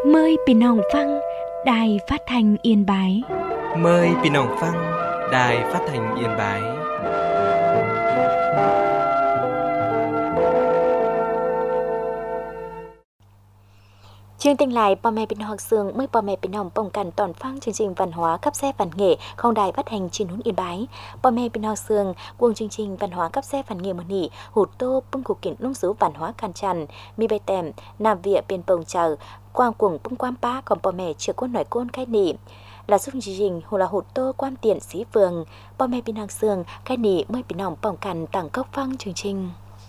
Mờiพี่น้องฟังđài phát thanh Yên Bái. Mời พี่น้องฟัง Đài Phát thanh Yên Bái. Chương trình lại bà mẹ bình học sương mới bà mẹ bình hồng bồng cảnh toàn phang chương trình văn hóa cấp xe văn nghệ không đài phát hành trên núi Yên Bái. Bà mẹ bình học sương cuồng chương trình văn hóa cấp xe văn nghệ một nỉ hụt tô bưng cục kiện lung số văn hóa can tràn mi bay tèm nằm vỉa bên bồng chờ quang cuồng bưng quam pa còn bà mẹ chưa có nổi côn cái nỉ là dung chương trình hồ là hụt tô quan tiền sĩ phường bà mẹ bình học sương cái nỉ mới bình hồng bồng cảnh tặng cốc phang chương trình.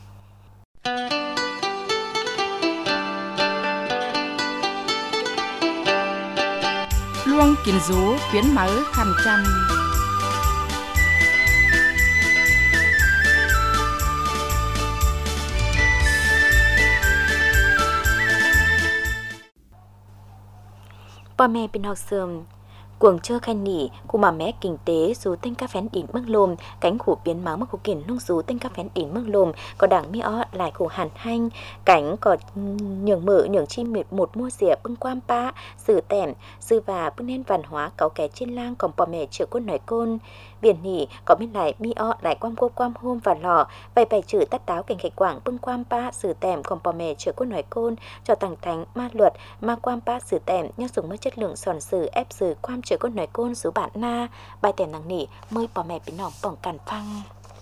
Luông kiến rú biến mở khăn chăn. Bà mẹ bên học sườn cuồng chơi khen nỉ của mà mẹ kinh tế dù tên các phén đỉnh mức lồm cánh khủ biến máu mà khủ kiển nông dù tên các phén đỉnh mức lồm có đảng mi ó lại khủ hàn hanh cánh có nhường mở nhường chim một mua rỉa bưng quam pa sử tẻm sư và bưng nên văn hóa cáu kẻ trên lang còn bà mẹ chữa côn nói côn biển nỉ có bên lại mi ó lại quam cô quam hôm và lò vậy bày chữ tắt táo cảnh khạch quảng bưng quam pa sử tẻm còn bà mẹ chữa côn nói côn cho tàng thánh ma luật ma quam pa sử tẻm nhau dùng mới chất lượng sòn sử ép sử quam chữa côn nói côn số bạn na bài tèm năng nỉ mới bà mẹ biến nòng bỏng càn phăng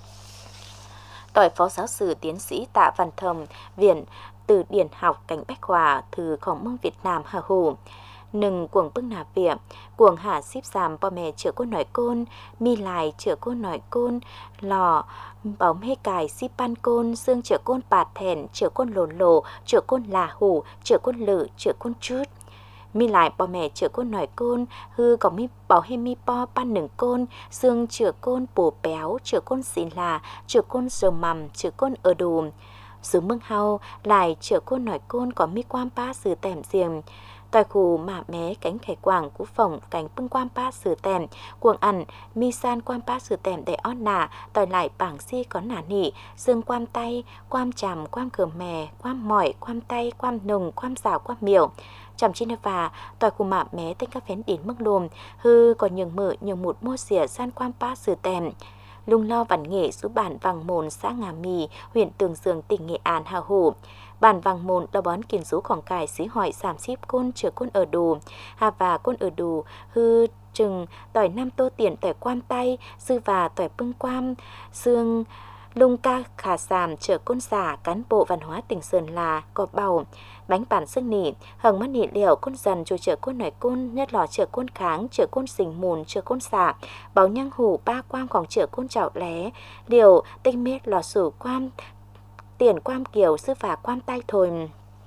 tỏi phó giáo sư tiến sĩ Tạ Văn Thầm viện từ điển học cảnh Bách Hòa từ khổng mương Việt Nam hà hồ nừng cuồng bưng nà việc cuồng hạ xíp giảm bà mẹ chữa côn nói côn mi lại chữa côn nói côn lò bảo mê cài xíp ban côn xương chữa côn bạt thèn chữa côn lồ chữa côn là hủ chữa côn lự chữa côn chút mi lại bà mẹ chữa côn nói côn hư có mi bảo hay mi po ban nừng côn xương chữa côn bổ béo chữa côn xì là chữa côn sờ mầm chữa côn ở đùm dưới mương hau lại chữa côn nói côn có mi quam pa sử tèm riêng tỏi khù mạ mé cánh khẻ quảng cú phồng cánh bưng quam pa sử tèm cuồng ẩn mi san quam pa sử tèm để on nà tỏi lại bảng si có nà nỉ xương quam tay quam chàm quam cờ mè quam mỏi quam tay quam nùng quam rào quam miểu chằm trên và tỏi khù mạ mé tên các phén đến mức lùm hư còn nhường mở nhường một mua xỉa san quam pa sử tèm lung lo văn nghệ số bản Vàng Mồn xã Ngà Mì huyện Tường Dương tỉnh Nghệ An hà hồ bản Vàng Mồn là bón kiến số khoảng cải xí hỏi giảm ship côn chữa côn ở đồ hà và côn ở đồ hư chừng tỏi năm tô tiền tỏi quam tay sư và tỏi bưng quam xương lung ca khả sàm chở côn xả cán bộ văn hóa tỉnh Sơn La có bầu bánh bản xương nỉ hằng mắt nỉ liệu côn dần cho chở côn nói côn nhất lò chở côn kháng chở côn sình mùn chở côn xả báo nhang hủ ba quam khoảng chở côn chảo lé liều tinh miết lò sủ quam tiền quam kiều sư và quam tay thôi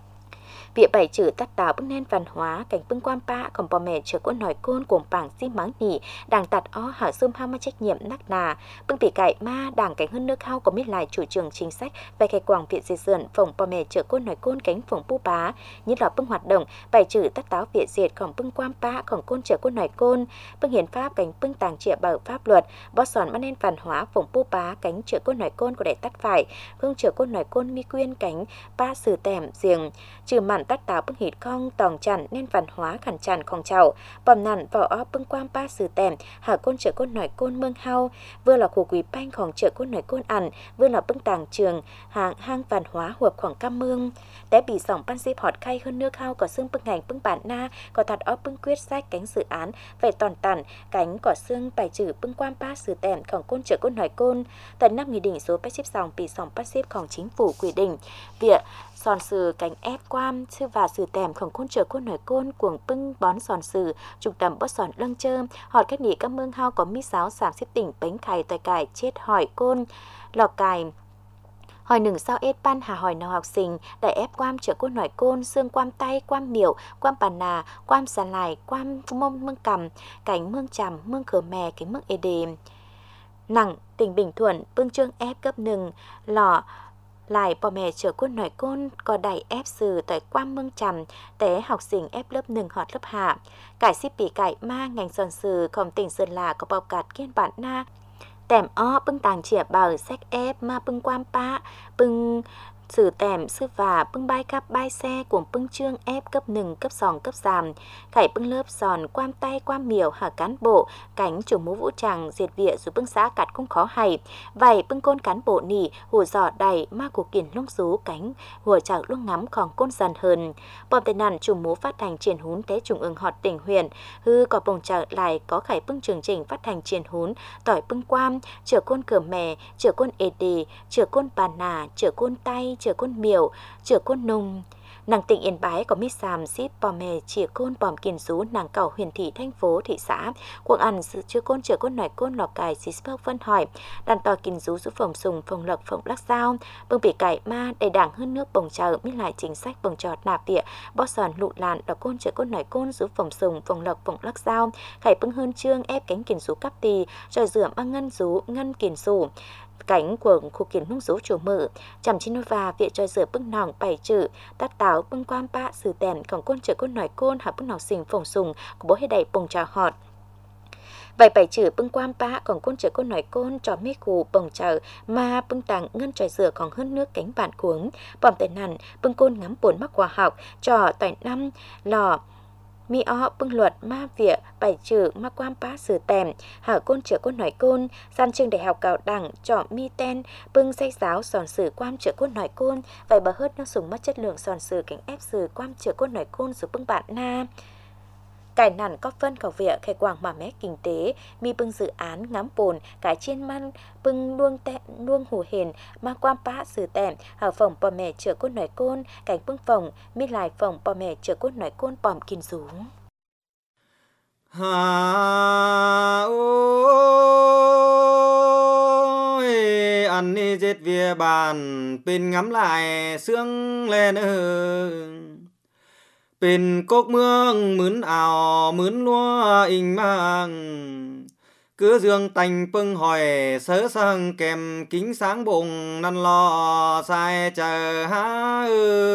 Vỉa bảy chữ tắt táo bưng nên văn hóa cảnh bưng quam pa còn bà mẹ chở côn nói côn cùng bảng xi mắng nỉ đảng tạt ó hở xôm hao mà trách nhiệm nắc nà bưng bị cải ma đảng cảnh hơn nước hao có biết lại chủ trương chính sách về cảnh quảng viện diệt dườn phòng bà mẹ chở côn nói côn cánh phòng pu bá như là bưng hoạt động bảy chữ tắt táo viện diệt còn bưng quam pa còn côn chở côn nói côn bưng hiến pháp cảnh bưng tàng trịa bảo pháp luật bó sòn bưng nên văn hóa phòng pu bá cánh chở côn nói côn của đại tắt phải hương chở côn nói côn mi quyên cánh pa sử tèm riêng trừ mặn tắt táo bưng hít con tòng chặn nên văn hóa khẩn chặn con chậu bầm nặn vào ó bưng quam pa sử tèm hạ côn chở côn nói côn mương hao vừa là khu quý banhของchở côn nói côn ẩn vừa là bưng tàng trường hang văn hóa huộc khoảng cam mương té bị sòng pan xếp hot khay hơn nước hao có xương bưng ngành bưng bản na có thật ó bưng quyết sách cánh dự án về toàn tản cánh có xương bài trừ bưng quam pa sử tèmของcôn chở côn nói côn tận năm nghị định số 86 bị sòng pan xếpของchính phủ quy định việc sòn sừ cánh ép quam sư và sử tèmของcôn chở côn nói côn cuồng bưng bón sòn sừ trục tầm bớt sòn lâng chơm họt cách nỉ các mương hao có mi sáo sảm xếp tỉnh bánh khải tỏi cải chết hỏi côn lò cài hỏi nừng sao ết ban hà hỏi nào học sinh đại ép quam chở côn nói côn xương quam tay quam miểu quam bàn nà quam xà lại quam mông mương cầm cánh mương chằm mương khờ mè cái mương ê đề nặng tỉnh Bình Thuận bưng trương ép cấp nừng lò lại bà mẹ chở côn nói côn có đẩy ép sử tại quam mương chằm té học sinh ép lớp nừng họt lớp hạ cải xíp bị cải ma ngành sòn sửของtỉnh Sơn La có bao cát kiên bản na tèm ó bưng tàng chìa bảo sách ép ma bưng quam pa bưng sử tèm sư và bưng bai cắp bai xe cùng bưng trương ép cấp 1 cấp 2 cấp 3 khải bưng lớp giòn quam tay quam miểu hạ cán bộ cánh chủ mũ vũ trang diệt vịa rồi bưng xã cắt cũng khó hay vậy bưng côn cán bộ nỉ hùa giỏ đầy ma của kiển lông rú cánh hùa chảo luôn ngắm còn côn dần hơn bom tên nản chủ mũ phát hành triển hún tế trung ương họt tỉnh huyện hư có bồng chợ lại có khải bưng trường trình phát hành triển hún tỏi bưng quam chở côn cửa mè chở côn ê đề chở côn bà nà chở côn tay chở côn miểu chở côn nung nàng tỉnh Yên Bái có mít xàm ship bò mè chỉa côn bòm kiền rú nàng cầu huyền thị thành phố thị xã cuộc ăn sự chữa côn chở côn nổi côn lò cài xí spơ phân hỏi đàn tò kiền rú rú phòng sùng phòng lộc phòng lắc dao bưng bị cải ma đầy đảng hơn nước bồng chợ mít lại chính sách bồng trọt nạp địa bó sòn lụ làn đò côn chở côn nổi côn rú phòng sùng phòng lộc phòng lắc dao khải bưng hơn trương ép cánh kiền rú cắp tì rồi rửa mang ngân rú ngân kiền rú cánh của khu kiến nông dấu chủ mở chằm trên và viện cho rửa bưng nòng bảy chữ tát táo bưng quan bạ sử tèn còn côn chở côn nổi côn hạ bưng nòng xình phồng sùng của bố hay đầy bồng trà họt vậy bảy chữ bưng quan bạ còn côn chở côn nổi côn trò mê cù bồng chở mà bưng tàng ngân tròi rửa còn hơn nước cánh bản cuống bòm tệ nằn bưng côn ngắm buồn mắc quả học trò tỏi năm lò mi o bưng luật ma vịa bảy chữ ma quan bá sử tèm hở côn chở côn nổi côn gian trường đại học cao đẳng chọn mi ten bưng sách giáo sòn sử quan chở côn nổi côn vậy bà hớt nó sùng mất chất lượng sòn sử cánh ép sử quan chở côn nổi côn rồi bưng bạn na cải nản có phân khẩu vịa khai quảng mà mé kinh tế mi bưng dự án ngắm bồn cái chiên man bưng luông tẹn luông hù hền ma quan bá sử tèm hở phòng bò mẹ chở côn nổi côn cánh bưng phòng mi lại phòng bò mẹ chở côn nổi côn bòm kinh rú ôi ăn đi giết vía bàn pin ngắm lại sương lên pin cốc mương mướn ảo mướn lúa in mang cứ dương tành pưng hỏi sớ sang kèm kính sáng bụng năn lo sai chờ há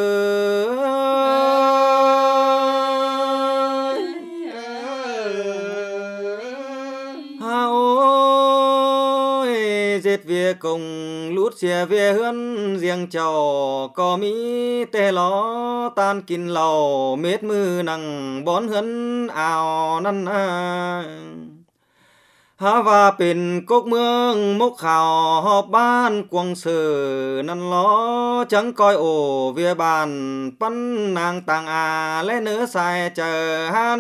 giết vía cùng lút xìa vía hươn riêng chầu có mỹ tê ló tan kín lầu mết mư nằng bón hươn ào năn há và pin cốc mương mốc khảo họp ban quăng sử năn ló chẳng coi ổ vía bàn pan nàng tàng à lẽ nữa sai chờ ha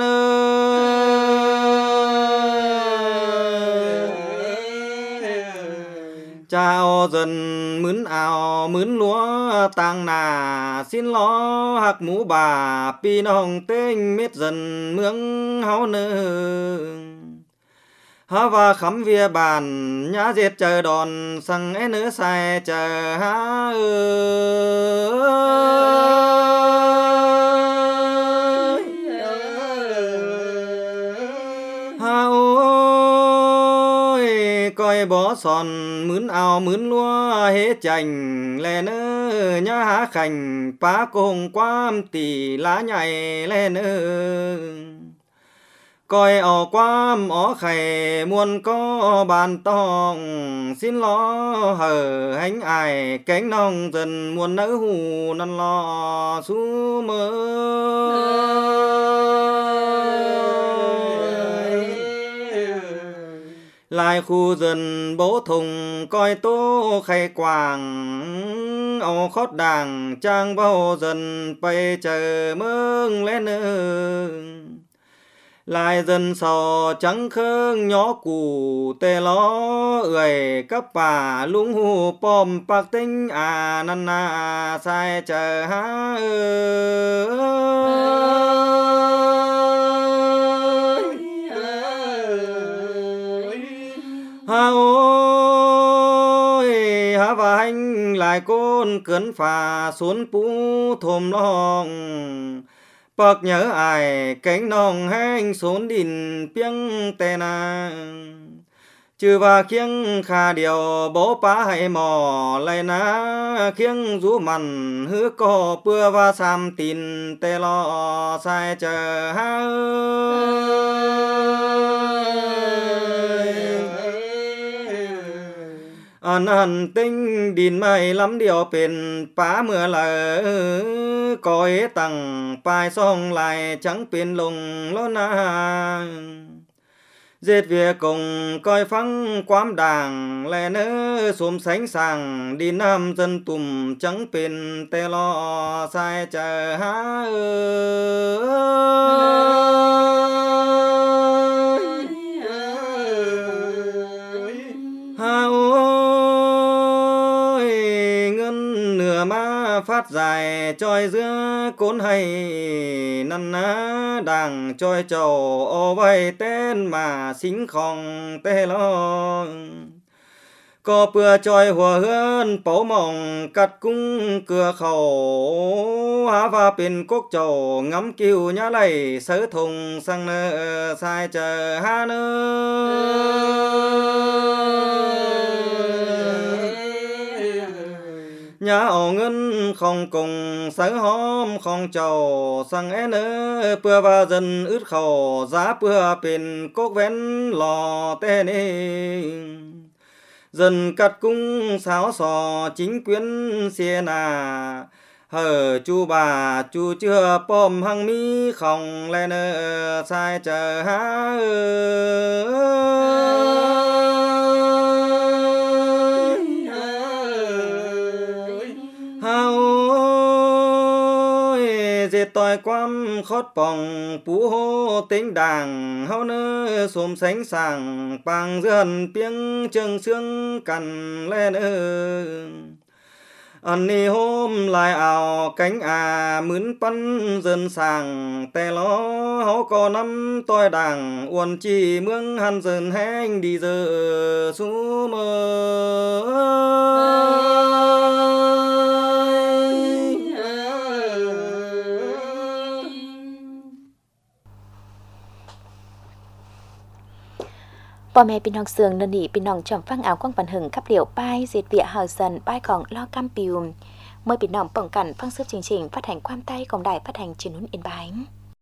chào dần mướn ảo mướn lúa tàng nà xin lo hạc mũ bà pi nòng tên mết dần mướng háo nơ há và khắm vía bàn nhá diệt chờ đòn sang é nữa sai chờ há coi bó sòn mướn áo mướn lúa hết chành lên nhá há khành phá cùng quam tỷ lá nhảy lên coi ở quam ó khầy muôn có bàn tòng xin lo hở hánh ai cánh nong dần muôn nỡ hù năn lo su mơ lại khu dần bố thùng coi tố khay quảng áo khót đàng trang bao dần bay chờ mương lên lại dần sò trắng khương nhỏ củ tê ló ơi cấp bà lung hù pom bạc tinh à năn à sai chờ há ha ôi há và anh lại côn cấn phà xuống pú thồm lòng bạc nhớ ai cánh nòng hanh xuống đìn piêng tè na trừ và khiêng khà điều bố pá hay mò lại ná khiêng rú mặn hứa co bưa và xàm tin tè lo sai chờ ha Hẳn tinh đìn mày lắm điều bền phá mưa là có ế tặng bài song lại chẳng bền lùng lo na dệt việc cùng coi phăng quám đảng lẽ nỡ xôm sánh sàng đi nam dân tùm chẳng bền tê lo sai chờ há ha ôi ngân nửa má phát dài trôi giữa cốn hay năn ná đàng trôi trầu ô vay tên mà xính khòng tê lo có bữa trôi hòa hơn bấu mỏng cắt cung cửa khẩu há và bên cốc trầu ngắm kiều nhá lầy sớ thùng sang nơ sai chờ ha nơ nhà ổ ngân không cùng sớ hôm không trầu sang én nơ bữa và dần ướt khẩu giá bữa bên cốc vén lò tê nê dần cắt cung sáo sò chính quyến xe nà hở chu bà chu chưa bom hăng mi không lên sai chờ há dệt tỏi quam khót bòng phú hô tính đàng hao nơ xôm sánh sàng bằng dần tiếng chân sương cằn lên ăn ni hôm lại ảo cánh mướn bắn dần sàng tè lo hấu có năm tôi đàng uốn chi mương han dần heng đi giờ su mơ Bò mẹ bình hồng sườn nân nỉ bình hồng chồng phăng áo quang văn hừng khắp liệu bai dệt vịa hào dần bai còn lo cam piu mời bình hồng bỏng cẩn phăng sức chương trình phát hành quan tay cộng đài phát hành truyền núi Yên Bái.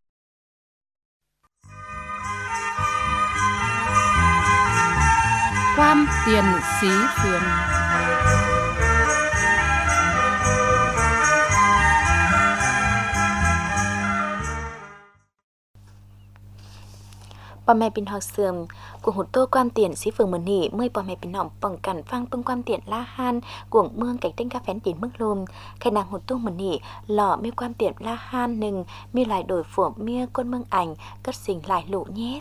Quan tiền xí phường. Bò mẹ bình hồng sườn của hụt tô quan tiền xí phường mần nỉ mời bò mẹ bình hồng bỏng cẩn phăng bưng quan tiền la han của mương cảnh tinh ca phén đến mức lùm khai nàng hụt tô mần nỉ lọ mi quan tiền la han nừng mi lại đổi phủa mia con mương ảnh cất xình lại lụ nhét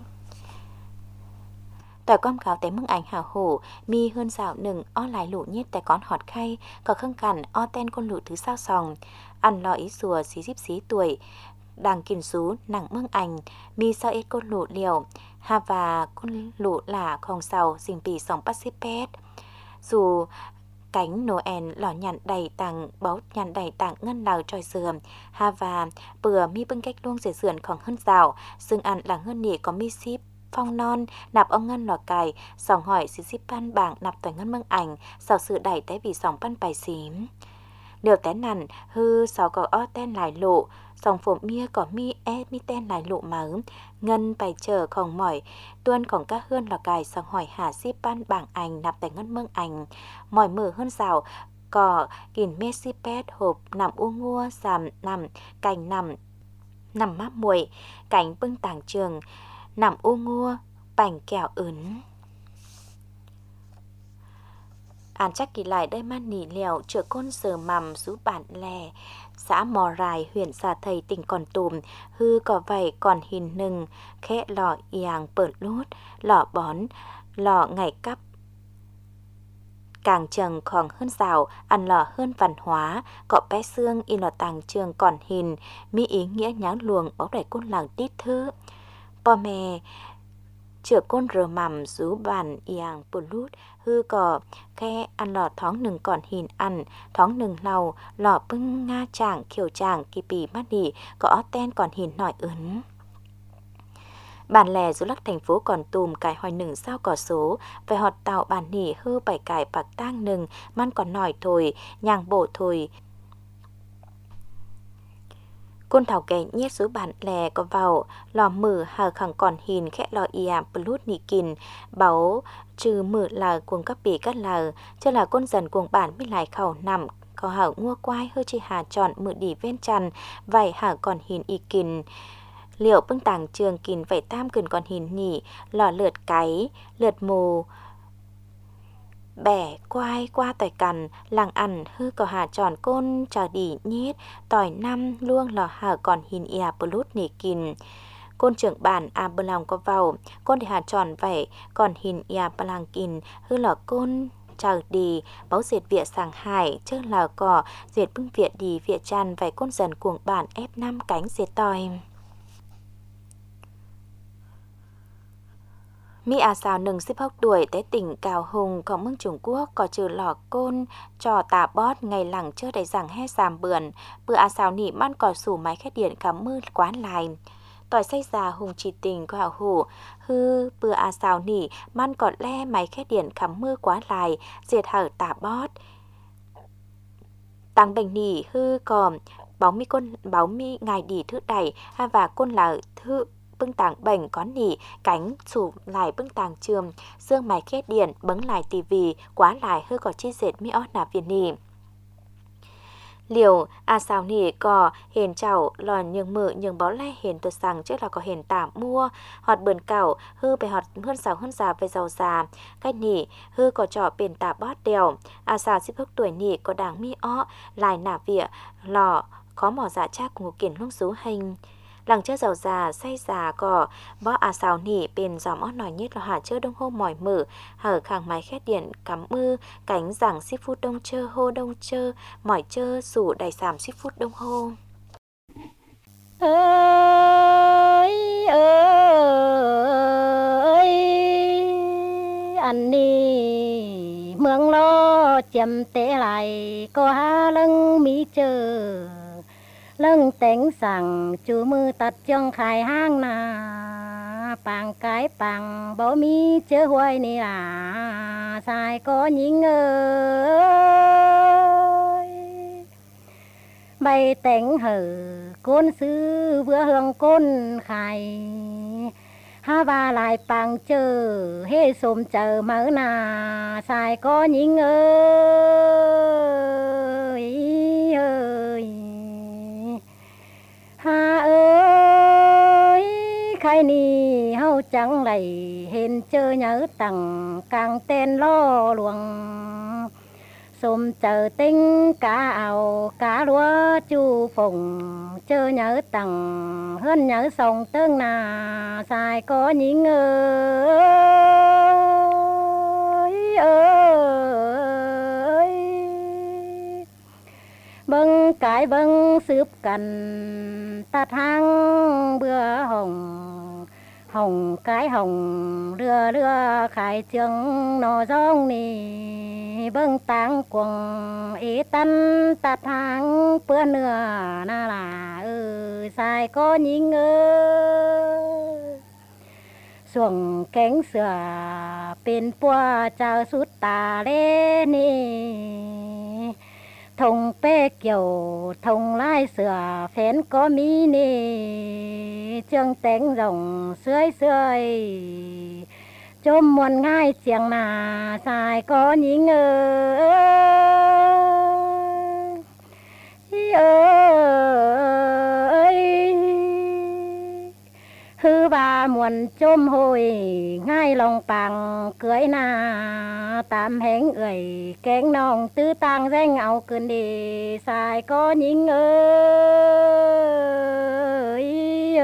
tỏi quam cáo té mương ảnh hào hổ mi hơn dạo nừng o lại lụ nhét tại con họt khay có khăng cằn o ten con lụ thứ sao sòng ăn lọ ý rùa xí díp xí tuổi đàng kìm rú nặng mương ảnh mi sao ít con lụ liều ha và con lụ là khòng sầu dình bì sòng pasipet dù cánh Noel lò nhằn đầy tàng báu nhằn đầy tàng ngân lào tròi sườn ha và bừa mi bưng cách luông rể sườn khoảng hơn rào xương ăn là ngân nỉ có mi ship phong non nạp ông ngân lò cài sòng hỏi xí ship pan bảng nạp tỏi ngân mương ảnh sào sự đẩy té vì sòng pan bài xím điều té nằn hư sáu có o ten lại lộ sòng phổ mia có mi mi ten lại lộ mà ngân bài chờ khòng mỏi tuân khòng các hơn lò cài sòng hỏi hà ship pan bảng ảnh nạp tỏi ngân mương ảnh mỏi mở hơn rào cỏ kìn messi pet hộp nằm u ngua sàm nằm cành nằm máp muội cánh bưng tảng trường nằm u ngua bành kẹo ướn An chắc kỳ lại đây man nỉ lèo chữa côn sờ mầm rú bản lè xã Mò Rài huyện Sa Thầy tỉnh Kon Tum hư có vậy còn hình nừng khẽ lọ yàng bợn lút lọ bón lọ ngày cắp càng chừng khoảng hơn rào ăn lò hơn văn hóa cọ bé xương in lò tàng trường còn hình mỹ ý nghĩa nháng luồng bó đẩy côn làng tít thứ bò mè chữa côn rờ mầm rú bàn yàng blut hư cò khe ăn lò thóng nừng còn hình ăn thóng nừng lầu lò bưng nga chàng khiều chàng kỳ bì mát đi có ten còn hình nổi ướn bản lè du lắc thành phố Kon Tum cải hoài nừng sao cỏ số về họt tạo bản nỉ hư bảy cải bạc tang nừng man còn nổi thôi nhàng bổ thôi côn thảo kẻ nhét số bản lè có vào lò mử hờ khẳng còn hình khẽ lò ia blut nỉ kìn báo trừ mử là cuồng các bì cắt là cho là con dần cuồng bản mới lại khẩu nằm có hảo ngua quai hơi chi hà chọn mử đi ven trần vậy hả còn hình y kìn liệu bưng tàng trường kìn vậy tam cần còn hình nhỉ lò lượt cái lượt mù bẻ quai qua tỏi cằn làng ăn hư có hà tròn côn trà đỉ nhít tỏi năm luông lò hả còn hình ia blut nỉ kìn côn trưởng bản a bờ lòng có vào côn để hà tròn vậy còn hình ia bờ làng kìn hư lò côn chào đi báo diệt viện sàng hải trước là cỏ diệt bưng viện đi viện tràn vậy côn dần cuồng bản ép năm cánh diệt tỏi mi sao nừng xếp hốc đuổi tới tỉnh Cào Hùng có mương Trung Quốc có trừ lò côn trò tà bót ngày lẳng chơi đầy rằng he giảm bườn bữa sao nỉ man cỏ sủ máy khét điện cắm mưa quán lại tỏi say già hùng chỉ tình có hảo hủ hư bữa sao nỉ man cỏ le máy khét điện cắm mưa quá lại diệt hở tà bót tăng bệnh nỉ hư còn báo mi ngài đi thứ đẩy và côn là thứ bưng tàng bệnh có nỉ cánh sủ lại bưng tàng trường dương máy khét điện bấng lại tivi quá lại hơi có chi dệt mi ót nạp viên nỉ liều sao nỉ có hền chảo lòn nhường mự nhường báo lai hền tôi sang trước là có hền tả mua họt bờn cảo hư bề họt hơn già về giàu già cách nỉ hư có trò bền tả bót đèo sao xếp hức tuổi nỉ có đảng mi ó lại nả vỉa lò có mỏ dạ chắc của kiển lúc rú hành lằng chơi giàu già say già cỏ bó sao nỉ bên giòm ót nòi nhất là hả chơi đông hô mỏi mở hở khang máy khét điện cắm mưa cánh giảng ship food đông chơ hô đông chơ mỏi chơ sủ đầy sảm ship food đông hô ơi ơi anh đi mương lo chậm té lại có há lưng mỹ chờ lưng tánh rằng chú mưa tật trong khai hang na bằng cái bằng bỏ mi chớ hoài nè là sai có những ơi bay tánh hở côn sư vừa hương côn khai ha ba lại bằng chờ hê xôm chờ mở na sai có những ơi ơi ha ơi khai ni hâu chẳng lầy hên chơ nhớ tặng càng tên lo luồng xôm chờ tinh cá ảo cá lúa chu phùng chơ nhớ tặng hơn nhớ sông tương nà sai có những ơi bưng cái bưng sướp cần tạt hang bữa hồng cái hồng đưa khai trường nò rong nì bưng tang quần ý tân tạt hang bữa nửa na là sai có những xuồng cánh sửa bên bùa chào sút tà lên nì thùng pe kiểu thùng lai sửa phén có mi nê chương tánh rồng sưới chôm muôn ngai chiang nà sai có những ơi hư ba muôn chôm hồi ngay lòng bằng cưới na tam hẹn ơi kén nòng tư tang danh áo cơn đi sai có những ơi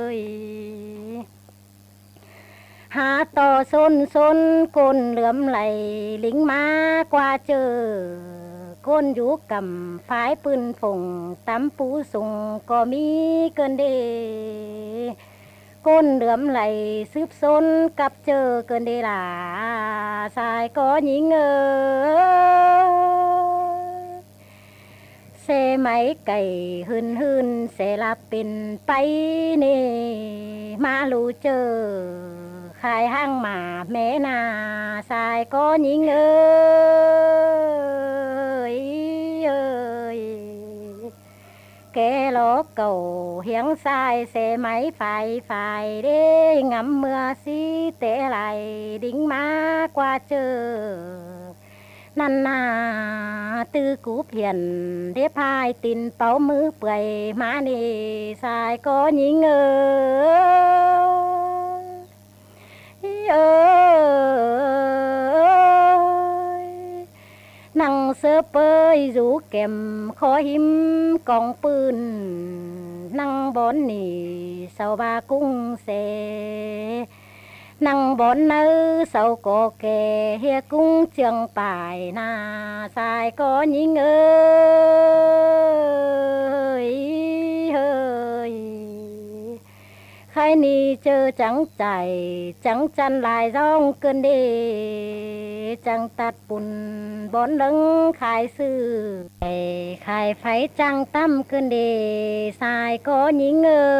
hà to xôn côn lượm lại lính má qua chờ côn rú cầm pháiปืน phùng tắm phú sùng có mi cơn đi côn lượm lại xướp xôn cặp chờ cơn đi là sai có những xe máy cày hươn xe là pin bay nè ma lù chờ khai hang mà mẹ na sai có những ơi kẻ ló cầu hiếng sai xe máy phải để ngắm mưa xí té lại đính má qua chờ năn na tư cú hiền đếp hai tin báo mứ bưởi má nì sai có nhí ơi năng sơ bơi rú kèm khó hiếm conปืนnăng bón nì sau ba cung xe năng bón nơ sau có kè hia cung trường bài na sai có nhí ơi hơi khai ni chơ trắng chảy trắng chăn lại rong cơn đê trắng tạt bùn bón lưng khai sư khai phải trắng tâm cơn đê sai có nhí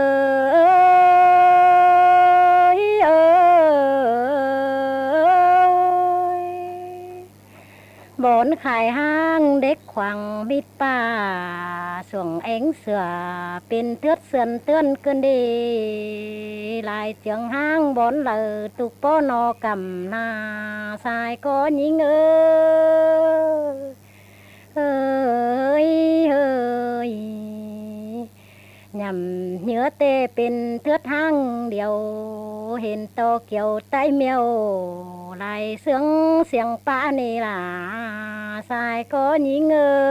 bón khai hang đếch khoảng mít pa xuống ánh sửa bên thướt sườn tươn cơn đi lại trường hang bón lờ tục bó nó cầm na sai có nhí ơi nhằm nhớ tê bên thướt hang điều hình to kiểu tay mèo lại sướng xiềng pa nì là sai có nhí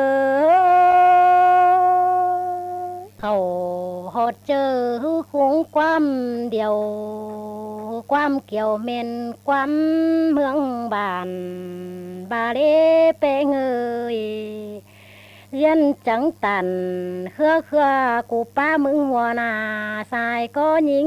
hầu hột chờ hư khung quam điều quam kiểu men quam hương bàn bà đê bê người dân trắng tàn khưa khưa cụ pa mừng mùa nà sai có nhí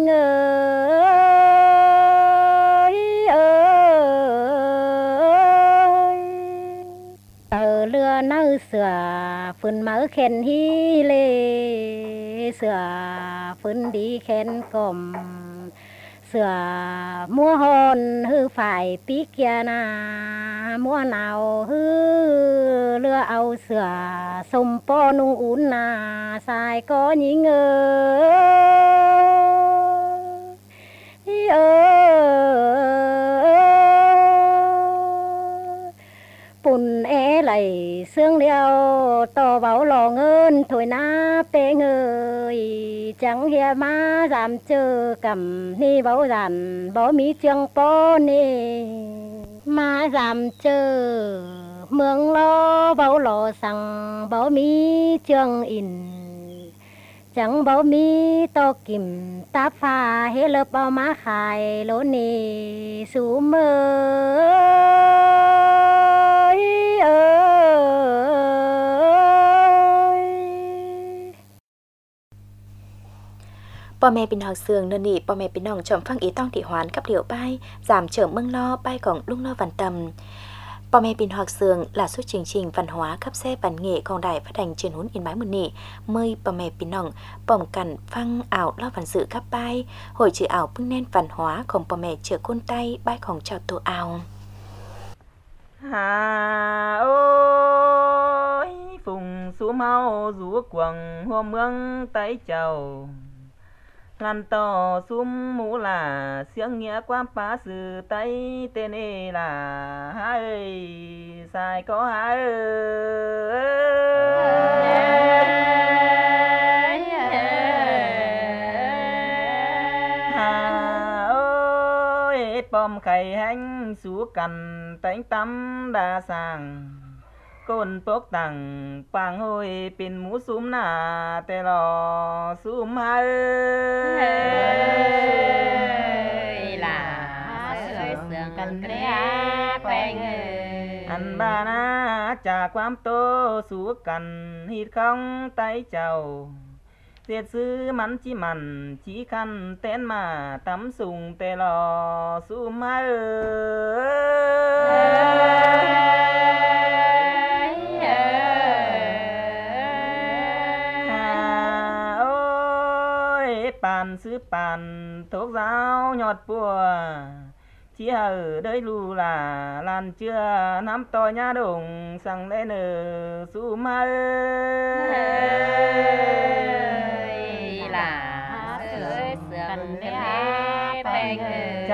tờ lưa nâu sửa phun mỡ khen hi lê sửa phun đi khen còm sửa mua hòn hư phải tí kia na mua nào hư lưa ao sửa sông po nung ún na sai có nhí bùn lại xương liao to báo lò ngơn thôi na bê người chẳng hia má giảm chơ cầm ni báo giản bó mí chương po ni má giảm chơ mương lo báo lò sang bó mí chương in chẳng báo mi to kìm ta pha hết lớp bao má khai lỗ nì sú mơ พ่อแม่พี่น้องเสืองนนี่พ่อแม่พี่น้องชมฟังอีต้องที่หวานกับเหลียวใบgiảm trở mương lo bayของลุงlo văn tầmพ่อแม่พี่น้องเสืองlà suốt chương trình văn hóa cấp xe văn nghệของđài phát hành truyền huấn Yên Bái Mùa Nị mờiพ่อแม่พี่น้องป้องกันฟังอ่าวlo văn dự cấp bay hội chữ ảoพึ่งแน่นvăn hóa ของพ่อแม่เชือคนใต้ใบของชาวตัวอ่าว ôi phùng sú mau rú quần hoa mương tái chầu lan to sum mũ là xiếng nghĩa quan phá sự tay tên ê là hai sai có hai ơi bom khay hành sú cằn tánh tắm đa sàng côn bốc tặng pang hôi pin mũ sum nà tê lò sum hai là sương cần kẻ quen anh ba na trà quám tô sú cằn hít không tay chầu tiệt sư mắn chỉ khăn tên mà tắm sùng tê lò sum hai bàn sứ bàn thuốc giáo nhọt bùa chỉ ở đây lù là lan chưa nắm to nhá đồng sang lên ở su mai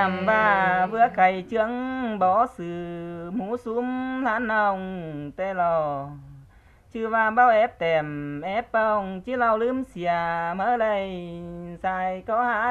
nằm ba vừa cày trướng bỏ sự mũ súng lán nòng tê lò chứ và bao ép tèm ép bông chứ lau lướm xìa mở đây xài có hả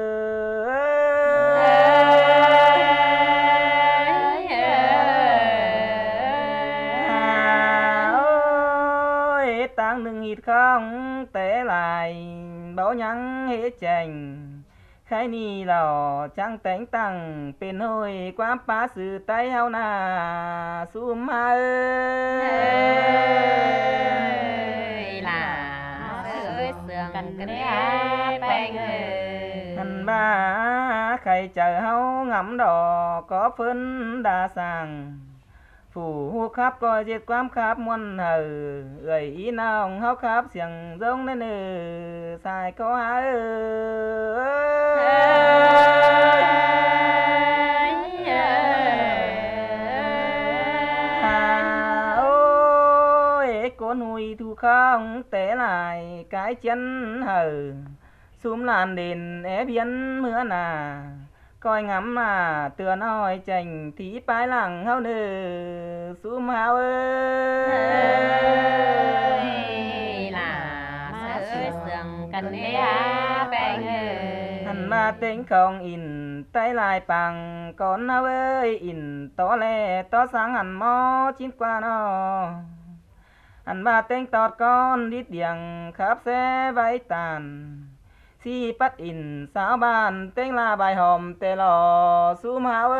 ơi tăng đừng hít không té lại bảo nhắn hết chành khai ni lò trăng tánh tăng bên hồi quá phá sự tay hao na sum ha ơi là ơi sườn cần cái bánh thành ba khai chờ hao ngắm đỏ có phấn đa sàng phủ khắp coi diệt quám khắp muôn hờ gầy ý nào hao khắp xiềng giống nên xài có há ôi con hùi thu không té lại cái chân hờ xúm làn đền ép biến mưa nà coi ngắm mà tựa nói chành thí bái lặng hao nơ xúm hao ơi là ơi sườn cần cái bánh hành ma tính không in tay lại bằng con hao ơi in to lẹ to sáng hẳn mò chín qua nó hành ma tính tọt con đít điằng khắp xe váy tàn si bắt in sao bàn tên là bài hòm tê lò sum háo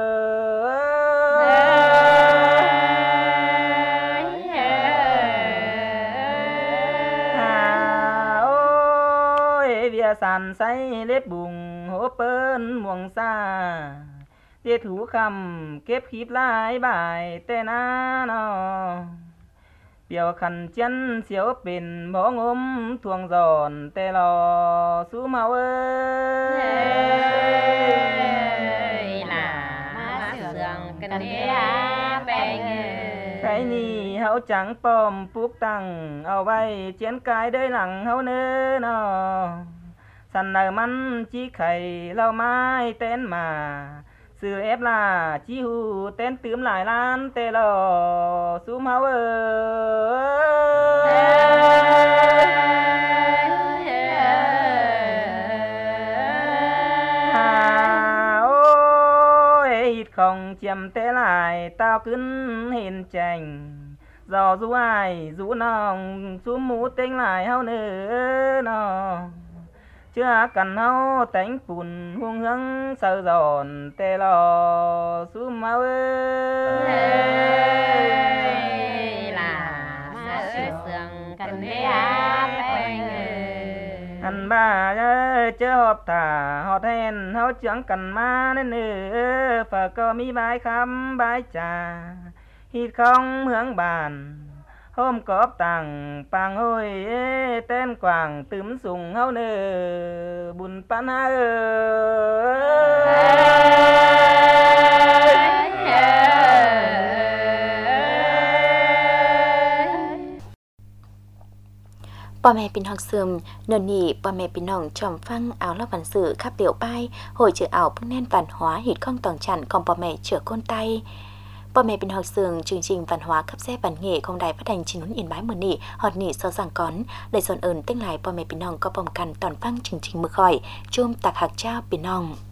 ơi vía sàn say lép bùng hố pơn muồng xa tiết thủ khăm kép khiếp lại bài tên nó biểu khăn chân xíu bình bó ngốm thuồng giòn tê lò sú máu ơi là sườn cần cái bánh cái ni hậu trắng pom phúc tăng ao bay chén cái đời lặng hậu nơ nó sẵn nở mắn chí khẩy lau mai tên mà sự ép là chi hù tên tướm lại lan tê lò sú máu ôi hít không chiếm tê lại tao cứng hiền chành dò du ai du nòng sú mũ tinh lại hao nữa nó chưa cần hao tánh bùn hung hăng sợ giòn tê lò sú máu ơi là ơi sườn cần cái bánh anh ba chớ họp thả họt hèn hao chẳng cần ma nên nữa phải có mi bái khám bái trà hít không hướng bàn hôm cóp tàng pàng hôi tên quảng tướm sùng hao nơ bùn pan ha พ่อแม่พี่น้องเสริมนนนี่พ่อแม่พี่น้องจอมฟังเอาละวันสื่อขับเดี่ยวป้ายhồi chữ ảoพึ่งแน่นvăn hóa hít không tòng chặn cònพ่อแม่chữa côn tayพ่อแม่พี่น้องเสริมchương trình văn hóa cấp xe bản nghệ không đài phát hành chính huấn yên bái mờ nị họt nị so giảng cón để dọn ơn tiếng lạiพ่อแม่พี่น้องcó vòng cằn toàn phăng chương trình mực khỏi chôm tạc hạc traoพี่น้อง